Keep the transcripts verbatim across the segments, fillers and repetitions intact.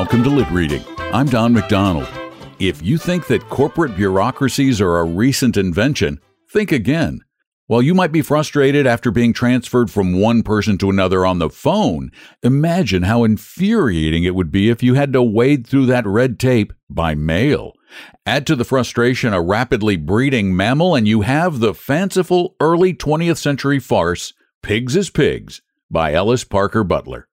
Welcome to Lit Reading. I'm Don McDonald. If you think that corporate bureaucracies are a recent invention, think again. While you might be frustrated after being transferred from one person to another on the phone, imagine how infuriating it would be if you had to wade through that red tape by mail. Add to the frustration a rapidly breeding mammal, and you have the fanciful early twentieth century farce, Pigs as Pigs, by Ellis Parker Butler.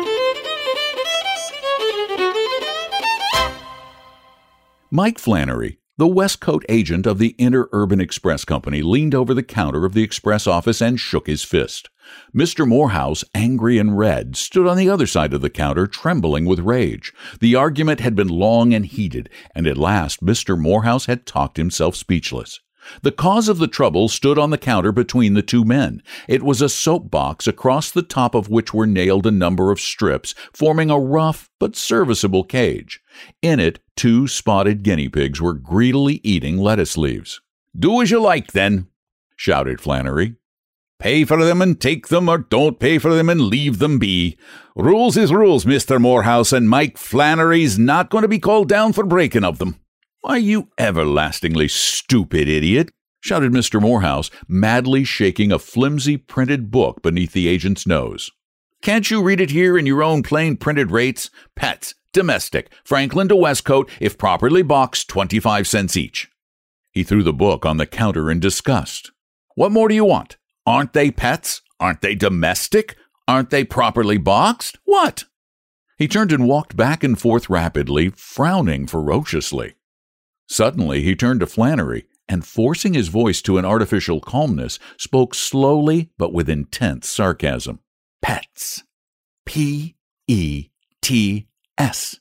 Mike Flannery, the Westcote agent of the Interurban Express Company, leaned over the counter of the express office and shook his fist. Mister Morehouse, angry and red, stood on the other side of the counter, trembling with rage. The argument had been long and heated, and at last Mister Morehouse had talked himself speechless. The cause of the trouble stood on the counter between the two men. It was a soapbox across the top of which were nailed a number of strips, forming a rough but serviceable cage. In it, two spotted guinea pigs were greedily eating lettuce leaves. "Do as you like, then," shouted Flannery. "Pay for them and take them, or don't pay for them and leave them be. Rules is rules, Mister Morehouse, and Mike Flannery's not going to be called down for breaking of them." "Why, you everlastingly stupid idiot," shouted Mister Morehouse, madly shaking a flimsy printed book beneath the agent's nose. "Can't you read it here in your own plain printed rates? Pets, domestic, Franklin to Westcote, if properly boxed, twenty-five cents each." He threw the book on the counter in disgust. "What more do you want? Aren't they pets? Aren't they domestic? Aren't they properly boxed? What?" He turned and walked back and forth rapidly, frowning ferociously. Suddenly, he turned to Flannery and, forcing his voice to an artificial calmness, spoke slowly but with intense sarcasm. "Pets. P E T S.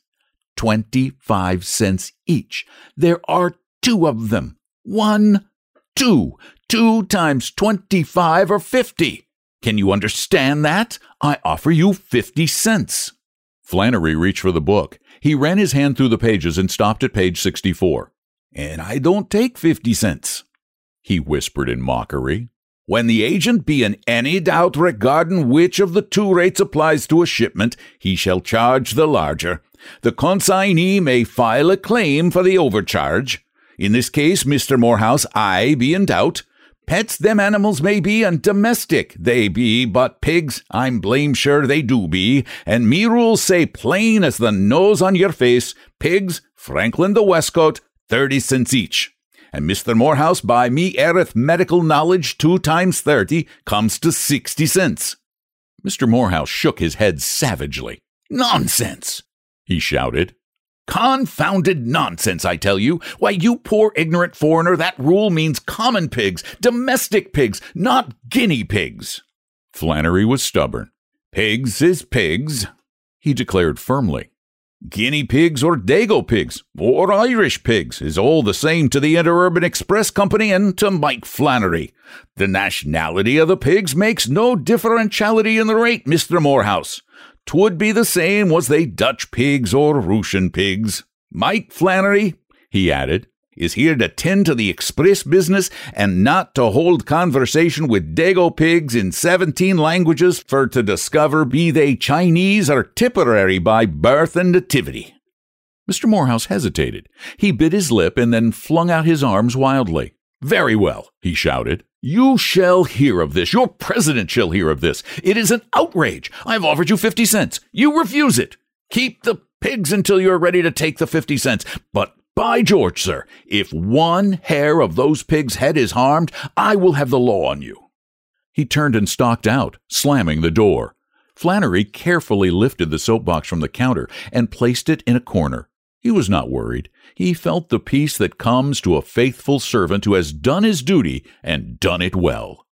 Twenty-five cents each. There are two of them. One, two. Two times twenty-five or fifty. Can you understand that? I offer you fifty cents. Flannery reached for the book. He ran his hand through the pages and stopped at page sixty-four. "And I don't take fifty cents, he whispered in mockery. "When the agent be in any doubt regarding which of the two rates applies to a shipment, he shall charge the larger. The consignee may file a claim for the overcharge. In this case, Mister Morehouse, I be in doubt. Pets them animals may be, and domestic they be, but pigs, I'm blame sure they do be, and me rules say plain as the nose on your face, pigs, Franklin the Westcote, thirty cents each. And Mister Morehouse, by me arithmetical knowledge, two times thirty comes to sixty cents. Mister Morehouse shook his head savagely. "Nonsense!" he shouted. "Confounded nonsense, I tell you. Why, you poor ignorant foreigner, that rule means common pigs, domestic pigs, not guinea pigs." Flannery was stubborn. "Pigs is pigs," he declared firmly. "Guinea pigs or Dago pigs or Irish pigs is all the same to the Interurban Express Company and to Mike Flannery. The nationality of the pigs makes no differentiality in the rate, Mister Morehouse. 'Twould be the same was they Dutch pigs or Russian pigs. Mike Flannery," he added, "is here to tend to the express business and not to hold conversation with Dago pigs in seventeen languages for to discover be they Chinese or Tipperary by birth and nativity." Mister Morehouse hesitated. He bit his lip and then flung out his arms wildly. "Very well," he shouted. "You shall hear of this. Your president shall hear of this. It is an outrage. I've offered you fifty cents. You refuse it. Keep the pigs until you're ready to take the fifty cents. But by George, sir, if one hair of those pigs' head is harmed, I will have the law on you." He turned and stalked out, slamming the door. Flannery carefully lifted the soapbox from the counter and placed it in a corner. He was not worried. He felt the peace that comes to a faithful servant who has done his duty and done it well.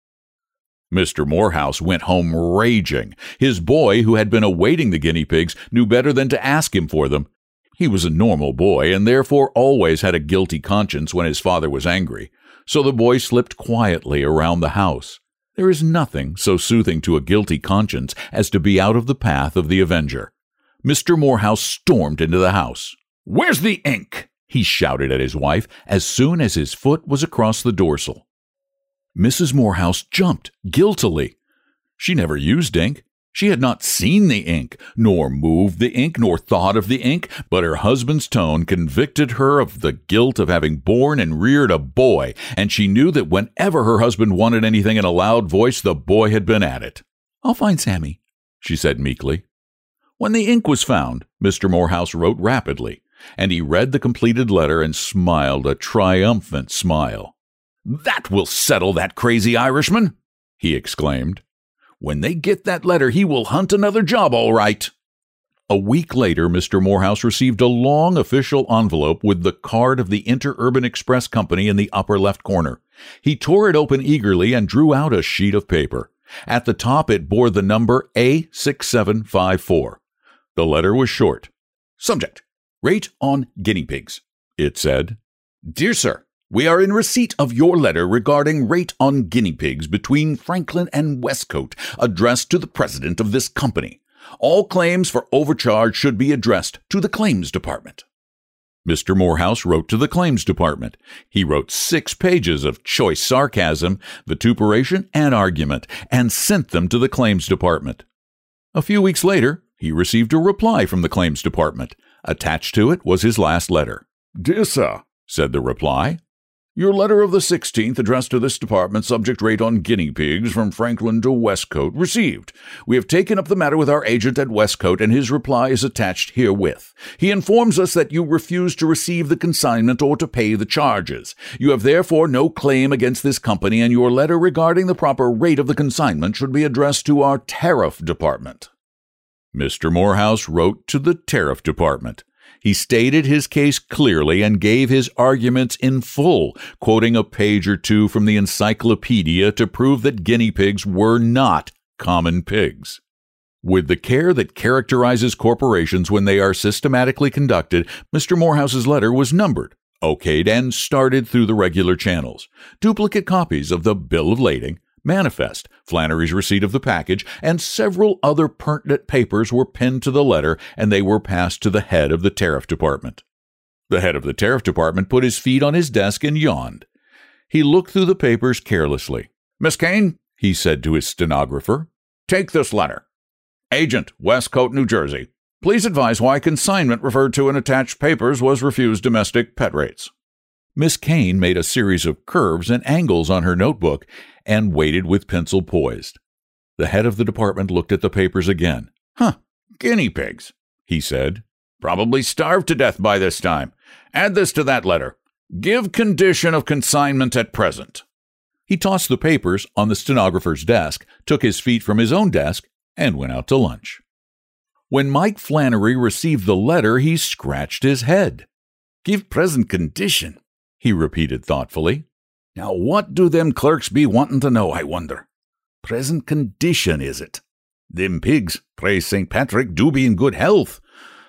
Mister Morehouse went home raging. His boy, who had been awaiting the guinea pigs, knew better than to ask him for them. He was a normal boy and therefore always had a guilty conscience when his father was angry. So the boy slipped quietly around the house. There is nothing so soothing to a guilty conscience as to be out of the path of the avenger. Mister Morehouse stormed into the house. "Where's the ink?" he shouted at his wife as soon as his foot was across the dorsal. Missus Morehouse jumped guiltily. She never used ink. She had not seen the ink, nor moved the ink, nor thought of the ink, but her husband's tone convicted her of the guilt of having borne and reared a boy, and she knew that whenever her husband wanted anything in a loud voice, the boy had been at it. "I'll find Sammy," she said meekly. When the ink was found, Mister Morehouse wrote rapidly, and he read the completed letter and smiled a triumphant smile. "That will settle that crazy Irishman," he exclaimed. "When they get that letter, he will hunt another job all right." A week later, Mister Morehouse received a long official envelope with the card of the Interurban Express Company in the upper left corner. He tore it open eagerly and drew out a sheet of paper. At the top, it bore the number A six seven five four. The letter was short. "Subject: Rate on guinea pigs," it said. "Dear Sir, we are in receipt of your letter regarding rate on guinea pigs between Franklin and Westcote, addressed to the president of this company. All claims for overcharge should be addressed to the claims department." Mister Morehouse wrote to the claims department. He wrote six pages of choice sarcasm, vituperation, and argument, and sent them to the claims department. A few weeks later, he received a reply from the claims department. Attached to it was his last letter. "Dear Sir," said the reply, "your letter of the sixteenth addressed to this department, subject rate on guinea pigs from Franklin to Westcote, received. We have taken up the matter with our agent at Westcote, and his reply is attached herewith. He informs us that you refuse to receive the consignment or to pay the charges. You have therefore no claim against this company, and your letter regarding the proper rate of the consignment should be addressed to our tariff department." Mister Morehouse wrote to the tariff department. He stated his case clearly and gave his arguments in full, quoting a page or two from the encyclopedia to prove that guinea pigs were not common pigs. With the care that characterizes corporations when they are systematically conducted, Mister Morehouse's letter was numbered, okayed, and started through the regular channels. Duplicate copies of the bill of lading, manifest, Flannery's receipt of the package, and several other pertinent papers were pinned to the letter, and they were passed to the head of the tariff department. The head of the tariff department put his feet on his desk and yawned. He looked through the papers carelessly. "Miss Kane," he said to his stenographer, "take this letter. Agent, Westcote, New Jersey. Please advise why consignment referred to in attached papers was refused domestic pet rates." Miss Kane made a series of curves and angles on her notebook and waited with pencil poised. The head of the department looked at the papers again. "Huh, guinea pigs," he said. "Probably starved to death by this time. Add this to that letter. Give condition of consignment at present." He tossed the papers on the stenographer's desk, took his feet from his own desk, and went out to lunch. When Mike Flannery received the letter, he scratched his head. "Give present condition," he repeated thoughtfully. "Now what do them clerks be wanting to know, I wonder? Present condition, is it? Them pigs, praise Saint Patrick, do be in good health.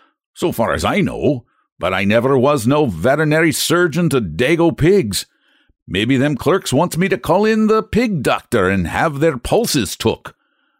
So far as I know, but I never was no veterinary surgeon to dago pigs. Maybe them clerks wants me to call in the pig doctor and have their pulses took.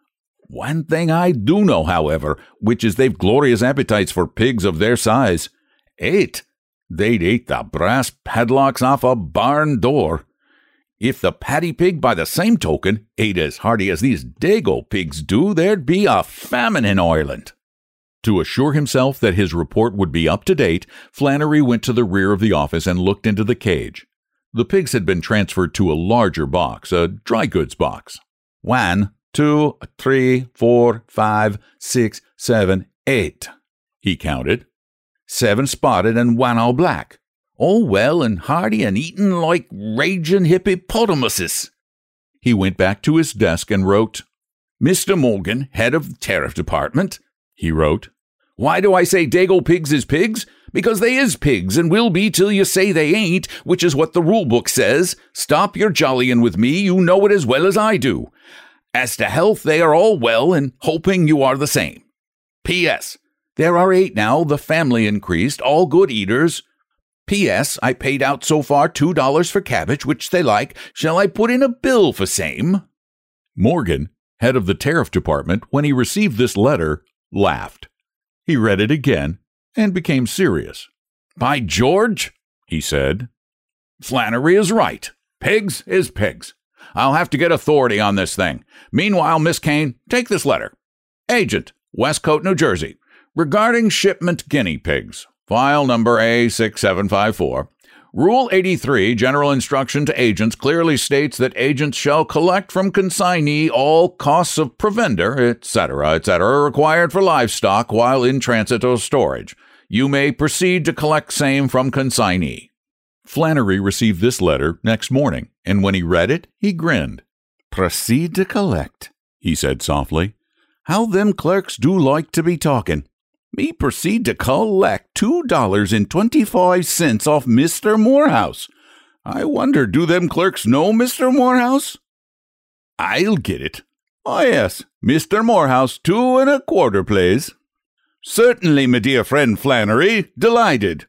One thing I do know, however, which is they've glorious appetites for pigs of their size. Eight. They'd eat the brass padlocks off a barn door. If the paddy pig, by the same token, ate as hearty as these dago pigs do, there'd be a famine in Ireland." To assure himself that his report would be up to date, Flannery went to the rear of the office and looked into the cage. The pigs had been transferred to a larger box, a dry goods box. One, two, three, four, five, six, seven, eight, he counted. Seven spotted and one all black. All well and hearty and eating like raging hippopotamuses. He went back to his desk and wrote, "Mister Morgan, head of the tariff department," he wrote. "Why do I say dago pigs is pigs? Because they is pigs and will be till you say they ain't, which is what the rule book says. Stop your jollying with me, you know it as well as I do. As to health, they are all well and hoping you are the same. P S There are eight now, the family increased, all good eaters. P S I paid out so far two dollars for cabbage, which they like. Shall I put in a bill for same?" Morgan, head of the tariff department, when he received this letter, laughed. He read it again and became serious. "By George," he said, "Flannery is right. Pigs is pigs. I'll have to get authority on this thing. Meanwhile, Miss Kane, take this letter. Agent, Westcote, New Jersey. Regarding shipment guinea pigs. File number A six seven five four. Rule eighty-three, General Instruction to Agents, clearly states that agents shall collect from consignee all costs of provender, et cetera, et cetera, required for livestock while in transit or storage. You may proceed to collect same from consignee. Flannery received this letter next morning, and when he read it, he grinned. Proceed to collect, he said softly. How them clerks do like to be talking. Me proceed to collect two dollars and twenty-five cents off Mister Morehouse. I wonder, do them clerks know Mister Morehouse? I'll get it. Oh, yes, Mister Morehouse, two and a quarter, please. Certainly, my dear friend Flannery, delighted.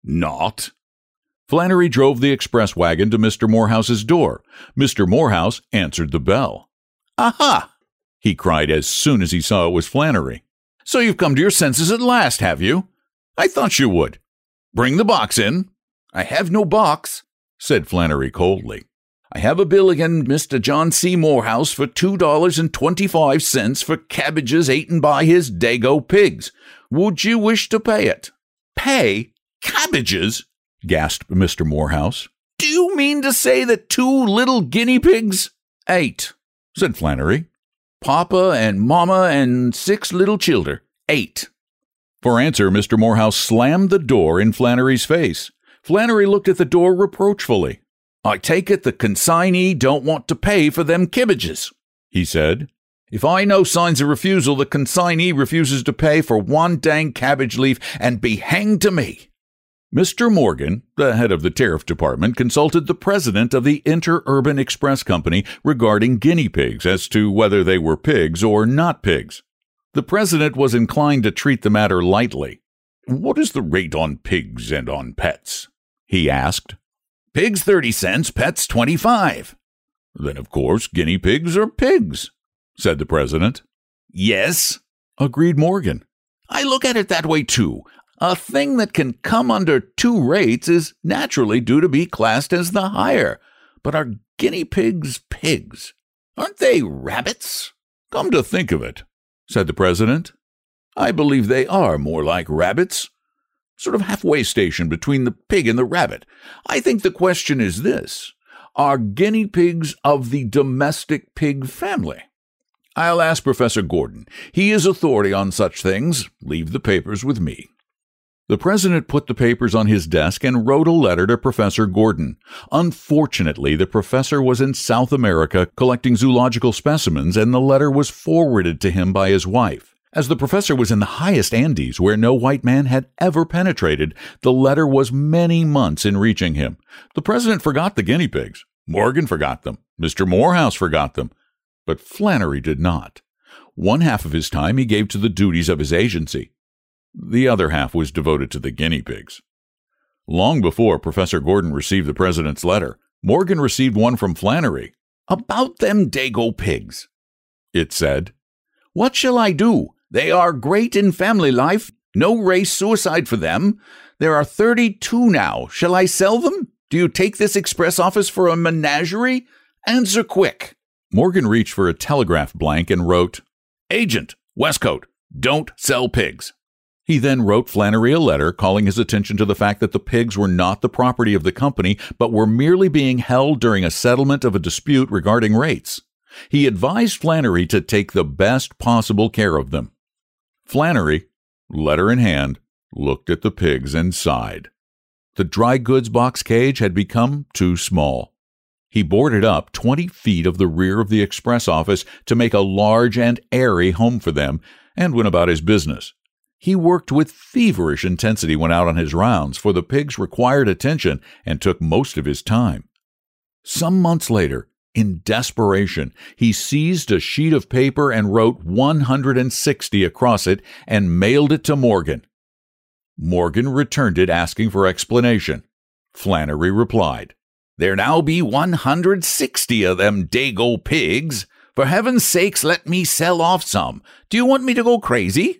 Not. Flannery drove the express wagon to Mister Morehouse's door. Mister Morehouse answered the bell. Aha! He cried as soon as he saw it was Flannery. So you've come to your senses at last, have you? I thought you would. Bring the box in. I have no box, said Flannery coldly. I have a bill against Mister John C. Morehouse for two dollars and twenty-five cents for cabbages eaten by his dago pigs. Would you wish to pay it? Pay? Cabbages? Gasped Mister Morehouse. Do you mean to say that two little guinea pigs? Eight, said Flannery. Papa and Mama and six little children. Eight. For answer, Mister Morehouse slammed the door in Flannery's face. Flannery looked at the door reproachfully. I take it the consignee don't want to pay for them kibbages, he said. If I know signs of refusal, the consignee refuses to pay for one dang cabbage leaf, and be hanged to me. Mister Morgan, the head of the tariff department, consulted the president of the Interurban Express Company regarding guinea pigs as to whether they were pigs or not pigs. The president was inclined to treat the matter lightly. What is the rate on pigs and on pets? He asked. Pigs thirty cents, pets twenty-five. Then, of course, guinea pigs are pigs, said the president. Yes, agreed Morgan. I look at it that way, too. A thing that can come under two rates is naturally due to be classed as the higher. But are guinea pigs pigs? Aren't they rabbits? Come to think of it, said the president, I believe they are more like rabbits. Sort of halfway station between the pig and the rabbit. I think the question is this. Are guinea pigs of the domestic pig family? I'll ask Professor Gordon. He is authority on such things. Leave the papers with me. The president put the papers on his desk and wrote a letter to Professor Gordon. Unfortunately, the professor was in South America collecting zoological specimens, and the letter was forwarded to him by his wife. As the professor was in the highest Andes, where no white man had ever penetrated, the letter was many months in reaching him. The president forgot the guinea pigs. Morgan forgot them. Mister Morehouse forgot them. But Flannery did not. One half of his time he gave to the duties of his agency. The other half was devoted to the guinea pigs. Long before Professor Gordon received the president's letter, Morgan received one from Flannery. About them dago pigs, it said. What shall I do? They are great in family life. No race suicide for them. There are thirty-two now. Shall I sell them? Do you take this express office for a menagerie? Answer quick. Morgan reached for a telegraph blank and wrote, Agent, Westcote, don't sell pigs. He then wrote Flannery a letter calling his attention to the fact that the pigs were not the property of the company, but were merely being held during a settlement of a dispute regarding rates. He advised Flannery to take the best possible care of them. Flannery, letter in hand, looked at the pigs and sighed. The dry goods box cage had become too small. He boarded up twenty feet of the rear of the express office to make a large and airy home for them, and went about his business. He worked with feverish intensity when out on his rounds, for the pigs required attention and took most of his time. Some months later, in desperation, he seized a sheet of paper and wrote one hundred sixty across it and mailed it to Morgan. Morgan returned it asking for explanation. Flannery replied, There now be one hundred sixty of them dago pigs. For heaven's sakes, let me sell off some. Do you want me to go crazy?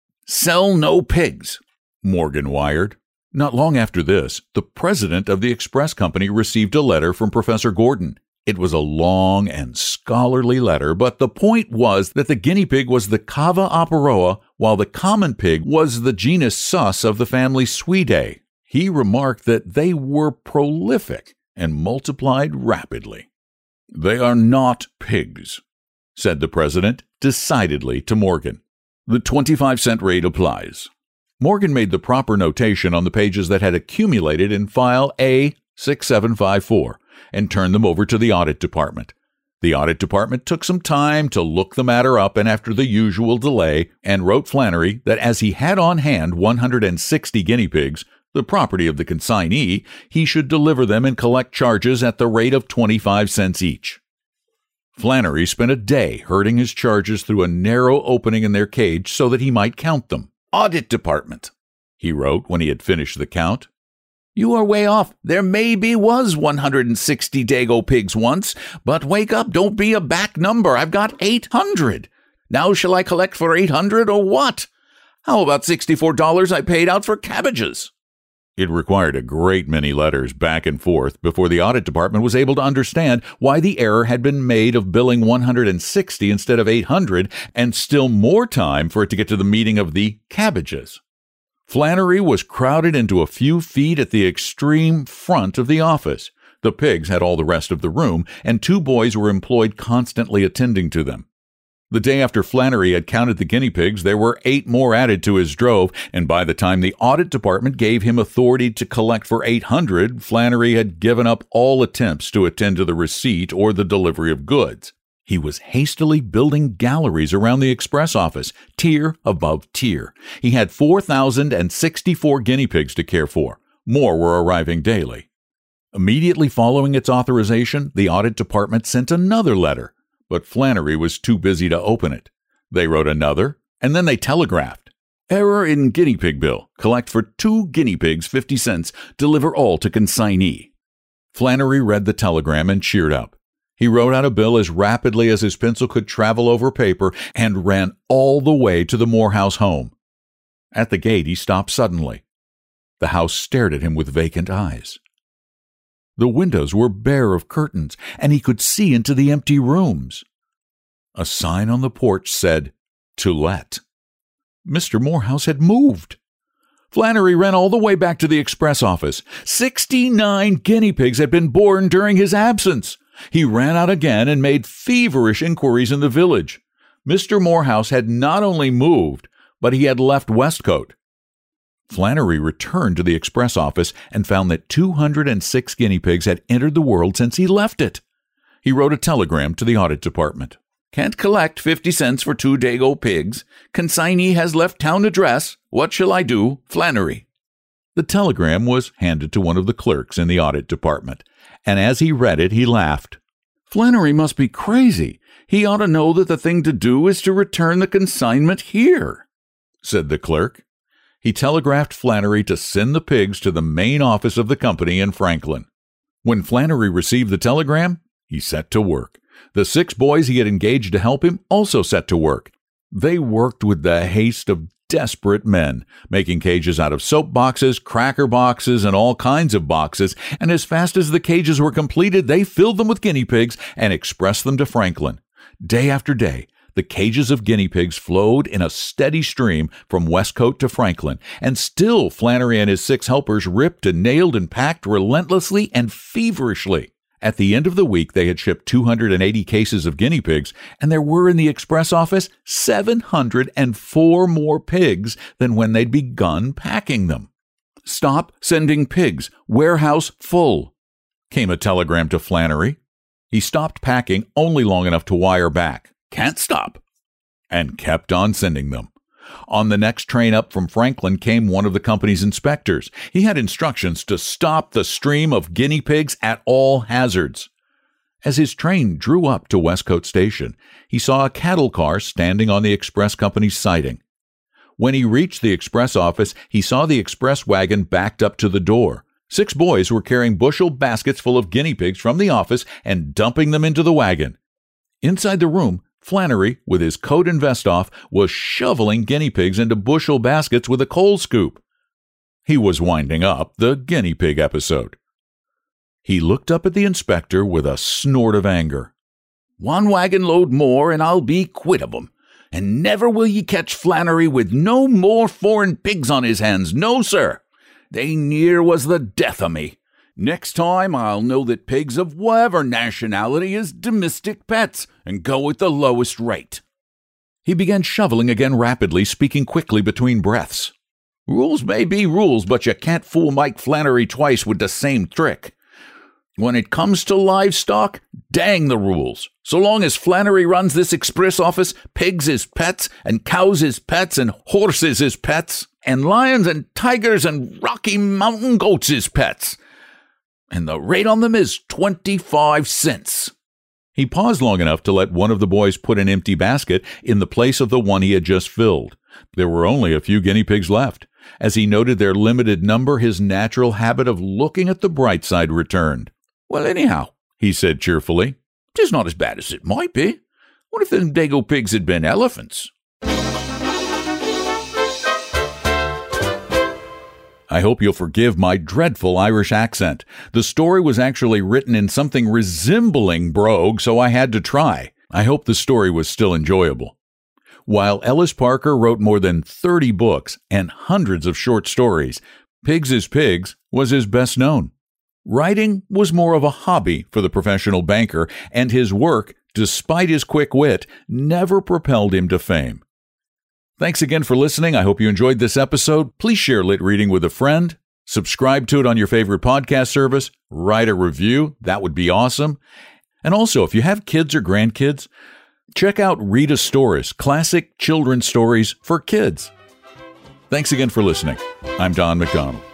Sell no pigs, Morgan wired. Not long after this, the president of the express company received a letter from Professor Gordon. It was a long and scholarly letter, but the point was that the guinea pig was the Cava aparoa, while the common pig was the genus Sus of the family Suidae. He remarked that they were prolific and multiplied rapidly. "They are not pigs," said the president decidedly to Morgan. "The twenty-five cent rate applies." Morgan made the proper notation on the pages that had accumulated in file A six seven five four and turned them over to the audit department. The audit department took some time to look the matter up, and after the usual delay, and wrote Flannery that as he had on hand one hundred sixty guinea pigs, the property of the consignee, he should deliver them and collect charges at the rate of twenty-five cents each. Flannery spent a day herding his charges through a narrow opening in their cage so that he might count them. "Audit Department," he wrote when he had finished the count, "you are way off. There maybe was one hundred sixty Dago pigs once, but wake up, don't be a back number. I've got eight hundred. Now shall I collect for eight hundred or what? How about sixty-four dollars I paid out for cabbages?" It required a great many letters back and forth before the audit department was able to understand why the error had been made of billing one hundred sixty instead of eight hundred, and still more time for it to get to the meeting of the cabbages. Flannery was crowded into a few feet at the extreme front of the office. The pigs had all the rest of the room, and two boys were employed constantly attending to them. The day after Flannery had counted the guinea pigs, there were eight more added to his drove, and by the time the audit department gave him authority to collect for eight hundred, Flannery had given up all attempts to attend to the receipt or the delivery of goods. He was hastily building galleries around the express office, tier above tier. He had four thousand sixty-four guinea pigs to care for. More were arriving daily. Immediately following its authorization, the audit department sent another letter, but Flannery was too busy to open it. They wrote another, and then they telegraphed. "Error in guinea pig bill. Collect for two guinea pigs fifty cents. Deliver all to consignee." Flannery read the telegram and cheered up. He wrote out a bill as rapidly as his pencil could travel over paper and ran all the way to the Morehouse home. At the gate, he stopped suddenly. The house stared at him with vacant eyes. The windows were bare of curtains, and he could see into the empty rooms. A sign on the porch said, "To let." Mister Morehouse had moved. Flannery ran all the way back to the express office. Sixty-nine guinea pigs had been born during his absence. He ran out again and made feverish inquiries in the village. Mister Morehouse had not only moved, but he had left Westcote. Flannery returned to the express office and found that two hundred six guinea pigs had entered the world since he left it. He wrote a telegram to the audit department. "Can't collect fifty cents for two Dago pigs. Consignee has left town address. What shall I do? Flannery." The telegram was handed to one of the clerks in the audit department, and as he read it, he laughed. "Flannery must be crazy. He ought to know that the thing to do is to return the consignment here," said the clerk. He telegraphed Flannery to send the pigs to the main office of the company in Franklin. When Flannery received the telegram, he set to work. The six boys he had engaged to help him also set to work. They worked with the haste of desperate men, making cages out of soap boxes, cracker boxes, and all kinds of boxes, and as fast as the cages were completed, they filled them with guinea pigs and expressed them to Franklin. Day after day, the cages of guinea pigs flowed in a steady stream from Westcote to Franklin, and still Flannery and his six helpers ripped and nailed and packed relentlessly and feverishly. At the end of the week, they had shipped two hundred eighty cases of guinea pigs, and there were in the express office seven hundred four more pigs than when they'd begun packing them. "Stop sending pigs. Warehouse full," came a telegram to Flannery. He stopped packing only long enough to wire back, "Can't stop," and kept on sending them. On the next train up from Franklin came one of the company's inspectors. He had instructions to stop the stream of guinea pigs at all hazards. As his train drew up to Westcote Station, he saw a cattle car standing on the express company's siding. When he reached the express office, he saw the express wagon backed up to the door. Six boys were carrying bushel baskets full of guinea pigs from the office and dumping them into the wagon. Inside the room, Flannery, with his coat and vest off, was shoveling guinea pigs into bushel baskets with a coal scoop. He was winding up the guinea pig episode. He looked up at the inspector with a snort of anger. "One wagon load more, and I'll be quit of 'em. And never will ye catch Flannery with no more foreign pigs on his hands, no, sir. They near was the death o' me. Next time I'll know that pigs of whatever nationality is domestic pets, and go with the lowest rate." He began shoveling again rapidly, speaking quickly between breaths. "Rules may be rules, but you can't fool Mike Flannery twice with the same trick. When it comes to livestock, dang the rules. So long as Flannery runs this express office, pigs is pets, and cows is pets, and horses is pets, and lions and tigers and Rocky Mountain goats is pets. And the rate on them is twenty-five cents. He paused long enough to let one of the boys put an empty basket in the place of the one he had just filled. There were only a few guinea pigs left. As he noted their limited number, his natural habit of looking at the bright side returned. "Well, anyhow," he said cheerfully, "'tis not as bad as it might be. What if them dago pigs had been elephants?" I hope you'll forgive my dreadful Irish accent. The story was actually written in something resembling brogue, so I had to try. I hope the story was still enjoyable. While Ellis Parker wrote more than thirty books and hundreds of short stories, Pigs is Pigs was his best known. Writing was more of a hobby for the professional banker, and his work, despite his quick wit, never propelled him to fame. Thanks again for listening. I hope you enjoyed this episode. Please share Lit Reading with a friend. Subscribe to it on your favorite podcast service. Write a review. That would be awesome. And also, if you have kids or grandkids, check out Rita Stories, classic children's stories for kids. Thanks again for listening. I'm Don McDonald.